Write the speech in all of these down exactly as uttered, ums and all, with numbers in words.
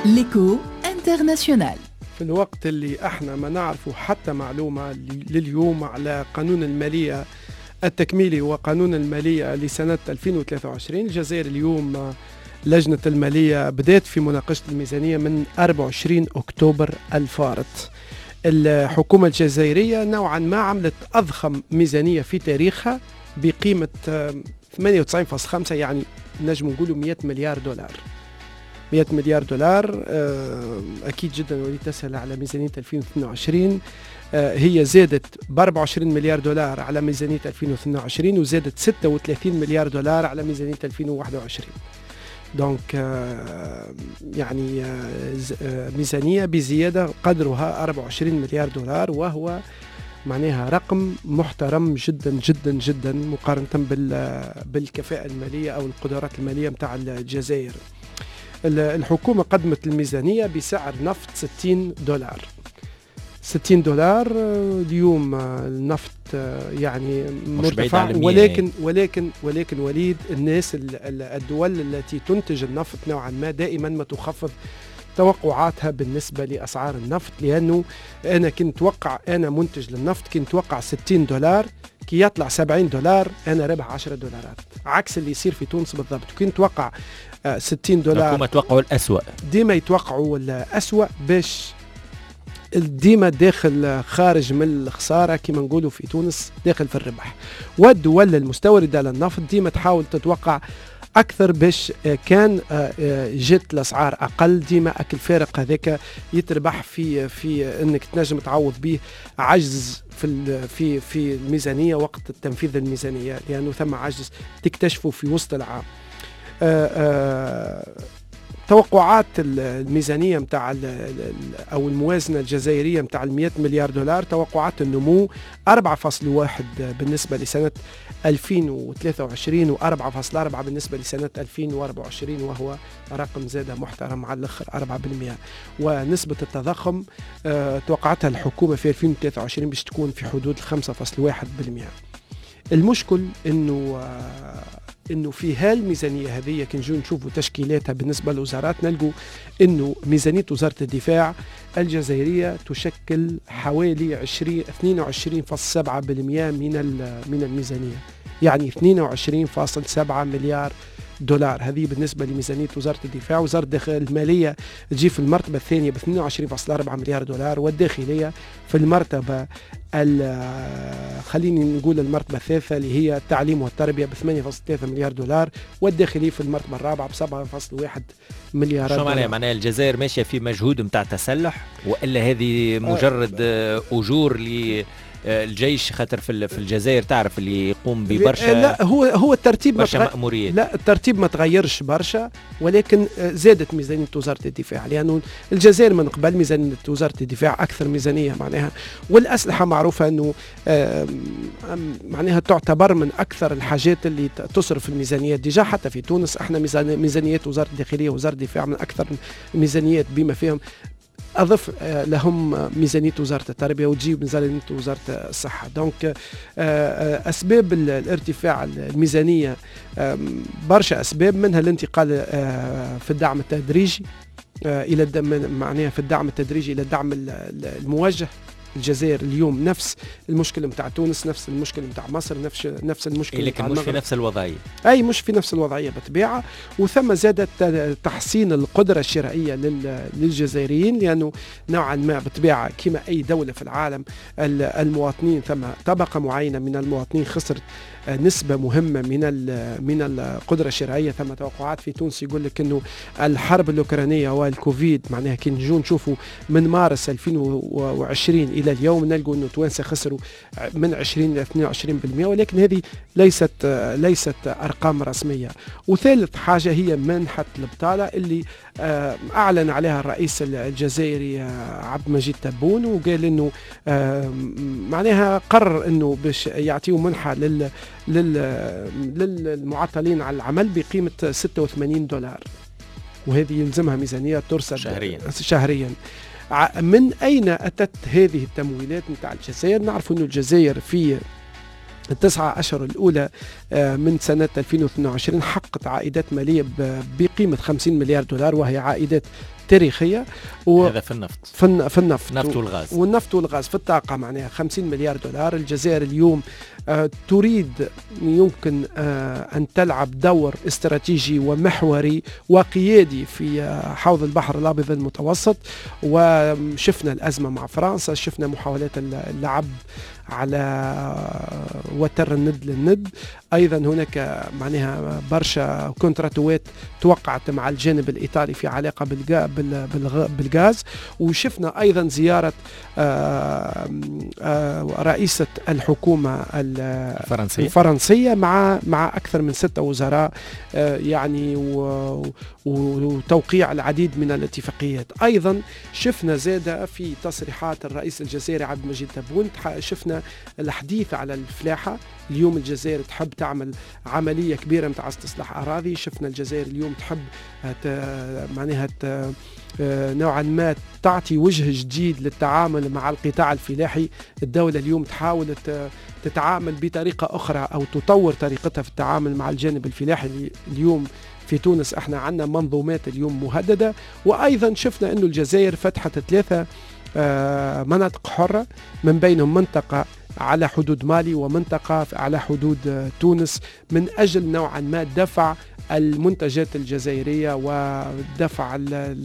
ليكو انترناسيونال. في الوقت اللي احنا ما نعرفوا حتى معلومة لليوم على قانون المالية التكميلي وقانون المالية لسنة ألفين وثلاثة وعشرين، الجزائر اليوم لجنة المالية بدأت في مناقشة الميزانية من أربعة وعشرين أكتوبر الفارط. الحكومة الجزائرية نوعا ما عملت أضخم ميزانية في تاريخها بقيمة ثمانية وتسعين فاصلة خمسة، يعني نجم نقولوا مئة مليار دولار. مئة مليار دولار أكيد جدا، ولي تسهل على ميزانية ألفين واثنين وعشرين. هي زادت ب أربعة وعشرين مليار دولار على ميزانية ألفين واثنين وعشرين، وزادت ستة وثلاثين مليار دولار على ميزانية ألفين وواحد وعشرين. دونك يعني ميزانية بزيادة قدرها أربعة وعشرين مليار دولار، وهو معناها رقم محترم جدا جدا جدا مقارنة بالكفاءة المالية أو القدرات المالية متاع الجزائر. الحكومة قدمت الميزانية بسعر نفط ستين دولار. ستين دولار اليوم النفط يعني مرتفع، ولكن ولكن ولكن وليد الناس الدول التي تنتج النفط نوعا ما دائما ما تخفض توقعاتها بالنسبة لأسعار النفط، لأنه أنا كنت توقع أنا منتج للنفط كنت توقع ستين دولار، كي يطلع سبعين دولار أنا ربح عشرة دولارات، عكس اللي يصير في تونس بالضبط. كنت توقع ستين دولار، الحكومة توقعوا الأسوأ، ديما يتوقعوا الأسوأ باش ديما داخل خارج من الخسارة كما نقولوا في تونس، داخل في الربح. والدول المستوردة للنفط ديما تحاول تتوقع أكثر باش كان جت الأسعار أقل، ديما أكل فارق هذاك يتربح في في أنك تنجم تعوض به عجز في في في الميزانية وقت تنفيذ الميزانية، لأنه ثم عجز تكتشفه في وسط العام. آآ آآ توقعات الميزانية متاع أو الموازنة الجزائرية متاع المئة مليار دولار، توقعات النمو أربعة فاصلة واحد بالنسبة لسنة ألفين وثلاثة وعشرين وأربعة فاصلة أربعة بالنسبة لسنة ألفين وأربعة وعشرين، وهو رقم زادة محترم على الآخر أربعة بالمئة. ونسبة التضخم توقعتها الحكومة في ألفين وثلاثة وعشرين باش تكون في حدود خمسة فاصلة واحد بالمئة. المشكل إنه انه في هالميزانيه هذه كي نجو نشوفوا تشكيلاتها بالنسبه للوزارات نلقوا انه ميزانيه وزاره الدفاع الجزائريه تشكل حوالي اثنين وعشرين فاصلة سبعة بالمئة من من الميزانيه، يعني اثنين وعشرين فاصلة سبعة مليار دولار. هذه بالنسبه لميزانيه وزاره الدفاع. وزاره الماليه تجي في المرتبه الثانيه ب اثنين وعشرين فاصلة أربعة مليار دولار، والداخليه في المرتبه خليني نقول المرتبه الثالثه اللي هي التعليم والتربيه ب ثمانية فاصلة ثلاثة مليار دولار، والداخلي في المرتبه الرابعه ب سبعة فاصلة واحد مليار دولار. شو معناها؟ معناها الجزائر ماشيه في مجهود نتاع تسلح، والا هذه مجرد آه اجور ل الجيش؟ خاطر في في الجزائر تعرف اللي يقوم ببرشا، لا هو هو الترتيب برشا متغ... مأموريات. لا الترتيب ما تغيرش برشا، ولكن زادت ميزانية وزارة الدفاع، لأنه الجزائر من قبل ميزانية وزارة الدفاع أكثر ميزانية معناها. والأسلحة معروفة أنه معناها تعتبر من أكثر الحاجات اللي تصرف الميزانيات ديجا. حتى في تونس احنا ميزانيات وزارة الداخلية ووزارة الدفاع من أكثر الميزانيات، بما فيهم أضف لهم ميزانية وزارة التربية وتجيب ميزانية وزارة الصحة. دونك أسباب الارتفاع الميزانية برشا أسباب، منها الانتقال في الدعم التدريجي إلى معناها في الدعم التدريجي إلى الدعم الموجه. الجزائر اليوم نفس المشكل متاع تونس، نفس المشكل متاع مصر، نفس نفس المشكل، لكن مش في نفس الوضعية. أي مش في نفس الوضعية بطبيعة. وثم زادت تحسين القدرة الشرائية للجزائريين، لأنه نوعا ما بطبيعة كما أي دولة في العالم المواطنين ثم طبقة معينة من المواطنين خسرت نسبة مهمة من من القدرة الشرائية. ثم توقعات في تونس يقول لك إنه الحرب الأوكرانية والكوفيد معناها كي نجو نشوفوا من مارس ألفين وعشرين إلى اليوم نلقوا إنه توانسة خسروا من عشرين إلى اثنين وعشرين بالمئة، ولكن هذه ليست ليست أرقام رسمية. وثالث حاجة هي منحة البطالة اللي أعلن عليها الرئيس الجزائري عبد المجيد تبون، وقال إنه معناها قرر إنه باش يعطيوا منحة لل للمعطلين على العمل بقيمة ستة وثمانين دولار، وهذه يلزمها ميزانية ترسل شهريا. شهريا. من أين أتت هذه التمويلات نتاع الجزائر؟ نعرف أن الجزائر في التسعة أشهر الأولى من سنة ألفين واثنين وعشرين حققت عائدات مالية بقيمة خمسين مليار دولار، وهي عائدات تاريخية. و... هذا في النفط في, في النفط النفط والغاز والنفط والغاز في الطاقة معناها خمسين مليار دولار. الجزائر اليوم آه تريد يمكن آه أن تلعب دور استراتيجي ومحوري وقيادي في آه حوض البحر الأبيض المتوسط. وشفنا الأزمة مع فرنسا، شفنا محاولات اللعب على وتر الند للند. أيضا هناك معناها برشا كونتراتوات توقعت مع الجانب الإيطالي في علاقة بالغاز. وشفنا أيضا زيارة رئيسة الحكومة الفرنسية, الفرنسية مع مع أكثر من ستة وزراء يعني وتوقيع العديد من الاتفاقيات. أيضا شفنا زادة في تصريحات الرئيس الجزائري عبد المجيد تبون، شفنا الحديث على الفلاحة. اليوم الجزائر تحب تعمل عملية كبيرة متاع استصلاح أراضي. شفنا الجزائر اليوم تحب معناها نوعا ما تعطي وجه جديد للتعامل مع القطاع الفلاحي. الدولة اليوم تحاول تتعامل بطريقة أخرى أو تطور طريقتها في التعامل مع الجانب الفلاحي. اليوم في تونس احنا عندنا منظومات اليوم مهددة. وأيضا شفنا أنه الجزائر فتحت ثلاثة مناطق حرة، من بينهم منطقة على حدود مالي ومنطقة على حدود تونس، من أجل نوعا ما دفع المنتجات الجزائرية ودفع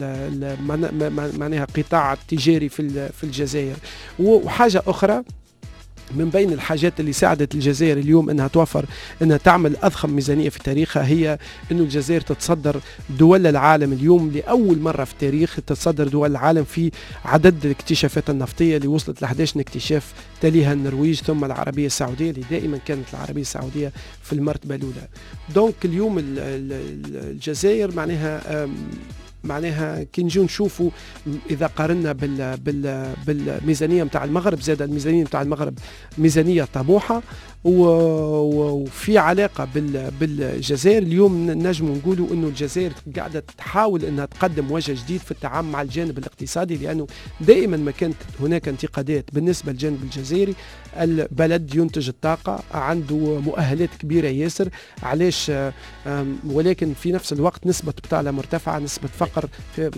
معناها قطاع التجاري في الجزائر. وحاجة أخرى من بين الحاجات اللي ساعدت الجزائر اليوم انها توفر انها تعمل اضخم ميزانيه في تاريخها هي انه الجزائر تتصدر دول العالم اليوم لاول مره في التاريخ، تتصدر دول العالم في عدد الاكتشافات النفطيه اللي وصلت ل أحد عشر اكتشاف، تليها النرويج ثم العربيه السعوديه اللي دائما كانت العربيه السعوديه في المرتبه الاولى. دونك اليوم الجزائر معناها معناها كي نجيو نشوفوا اذا قارنا بال بال بالميزانيه نتاع المغرب، زاد الميزانيه نتاع المغرب ميزانيه طموحه وفي علاقه بال بالجزائر. اليوم نجم نقولوا انه الجزائر قاعده تحاول انها تقدم وجه جديد في التعامل مع الجانب الاقتصادي، لانه دائما ما كانت هناك انتقادات بالنسبه للجانب الجزائري. البلد ينتج الطاقه، عنده مؤهلات كبيره ياسر، علاش؟ ولكن في نفس الوقت نسبه بطاله مرتفعه، نسبه فقر في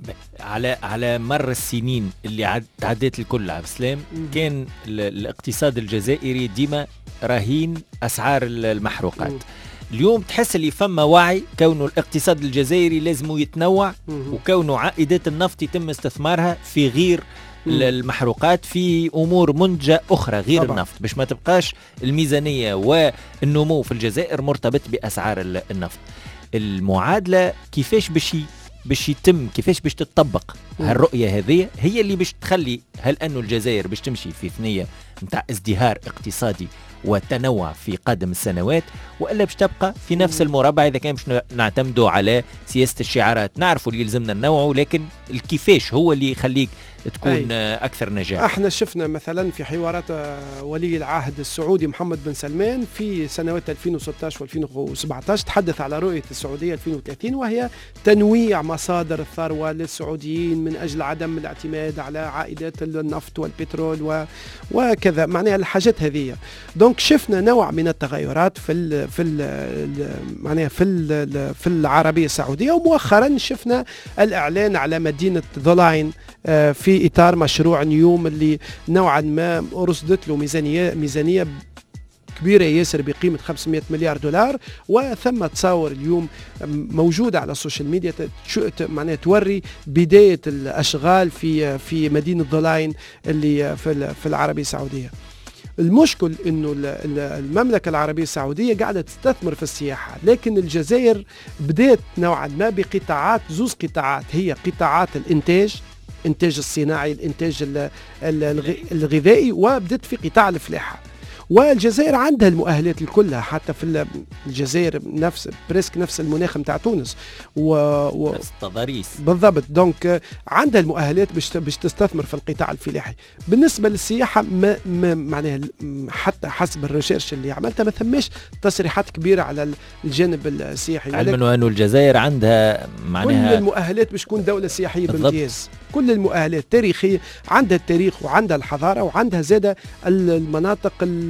على على مر السنين اللي تعدت الكل عبد السلام كان الاقتصاد الجزائري ديما رهين أسعار المحروقات. مم. اليوم تحس اللي فما وعي كونه الاقتصاد الجزائري لازم يتنوع، مم. وكونه عائدات النفط يتم استثمارها في غير مم. المحروقات في أمور منتجة أخرى غير طبعا. النفط، باش ما تبقاش الميزانية والنمو في الجزائر مرتبط بأسعار النفط. المعادلة كيفاش باش باش يتم، كيفاش باش تطبق هالرؤية هذه هي اللي باش تخلي هل أنه الجزائر باش تمشي في ثنية متاع ازدهار اقتصادي وتنوع في قادم السنوات، وإلا باش تبقى في نفس المربع إذا كان باش نعتمدوا على سياسة الشعارات. نعرفوا اللي يلزمنا النوع، لكن الكيفاش هو اللي يخليك تكون أي. أكثر نجاح. احنا شفنا مثلا في حوارات ولي العهد السعودي محمد بن سلمان في سنوات ألفين وستة عشر وألفين وسبعة عشر تحدث على رؤية السعودية ألفين وثلاثين، وهي تنويع مصادر الثروة للسعوديين من أجل عدم الاعتماد على عائدات النفط والبترول و... وكذا، معناها الحاجات هذه. دونك شفنا نوع من التغيرات في ال... في ال... معناها في ال... في العربية السعودية. ومؤخرا شفنا الإعلان على مدينة ذولاين في إطار مشروع نيوم اللي نوعا ما رصدت له ميزانية ميزانية كبيرة ياسر بقيمة خمسمائة مليار دولار. وثم تصاور اليوم موجودة على السوشيال ميديا معناها توري بداية الأشغال في في مدينة ذولاين اللي في في العربية السعودية. المشكل انه المملكه العربيه السعوديه قاعده تستثمر في السياحه، لكن الجزائر بدات نوعا ما بقطاعات، زوز قطاعات، هي قطاعات الانتاج، الانتاج الصناعي، الانتاج الغذائي، وبدت في قطاع الفلاحه. والجزائر عندها المؤهلات الكلها، حتى في الجزائر نفس بريسك نفس المناخ نتاع تونس و... و... نفس التضاريس بالضبط. دونك عندها المؤهلات باش باش تستثمر في القطاع الفلاحي. بالنسبه للسياحه ما, ما معناها حتى حسب الريسيرش اللي عملتها ما ثماش تصريحات كبيره على الجانب السياحي، علما انه الجزائر عندها معناها كل المؤهلات باش تكون دوله سياحيه بامتياز، كل المؤهلات تاريخيه، عندها التاريخ وعندها الحضاره وعندها زاده المناطق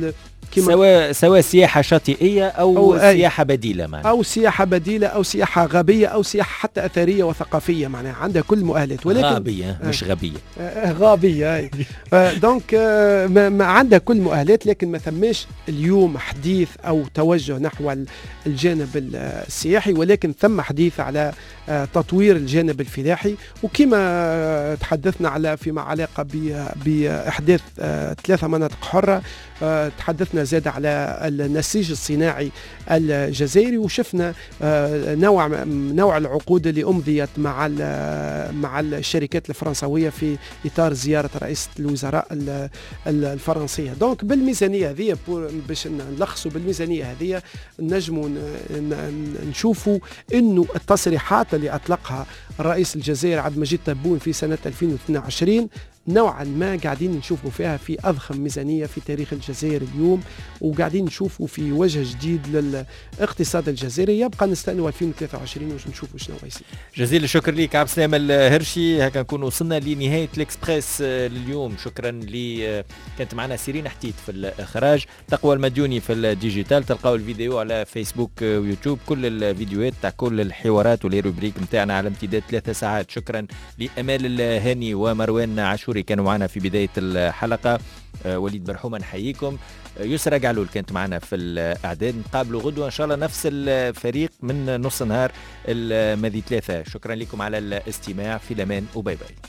سواء سواء سياحه شاطئيه او, أو سياحه بديله معناها او سياحه بديله او سياحه غابيه او سياحه حتى اثريه وثقافيه معناها عندها كل مؤهلات ولكن غابيه مش غبيه غابيه دونك ما, ما عندها كل مؤهلات لكن ما ثماش اليوم حديث او توجه نحو الجانب السياحي ولكن ثم حديث على تطوير الجانب الفلاحي وكما تحدثنا على فيما علاقه باحداث ثلاثه مناطق حره تحدثنا زاد على النسيج الصناعي الجزائري وشفنا نوع نوع العقود اللي امضيت مع مع الشركات الفرنسويه في اطار زياره رئيسه الوزراء الفرنسيه. دونك بالميزانيه هذه باش نلخصوا بالميزانيه هذه نجموا نشوفوا انه التصريحات اللي اطلقها الرئيس الجزائري عبد المجيد تبون في سنه ألفين واثنين وعشرين نوعا ما قاعدين نشوفوا فيها في أضخم ميزانية في تاريخ الجزائر اليوم وقاعدين نشوفوا في وجه جديد للاقتصاد الجزائري. يبقى نستنوا ألفين وثلاثة وعشرين واش نشوفوا شنو يصير. جزيل الشكر لك عبد السلام الهرشي. هكا نكون وصلنا لنهاية الإكسبريس لليوم. شكرا لي كانت معنا سيرين حتيت في الإخراج، تقوى المديوني في الديجيتال. تلقاو الفيديو على فيسبوك ويوتيوب، كل الفيديوهات تاع كل الحوارات والروبريك متاعنا على امتداد ثلاثة ساعات. شكرا لأمال الهاني ومروان عاشوري كانوا معنا في بداية الحلقة. وليد برحومة نحييكم. يسرى قعلول كانت معنا في الأعداد. نقابلوا غدوة إن شاء الله نفس الفريق من نص نهار الماضي ثلاثة. شكرا لكم على الاستماع، في الأمان وباي باي.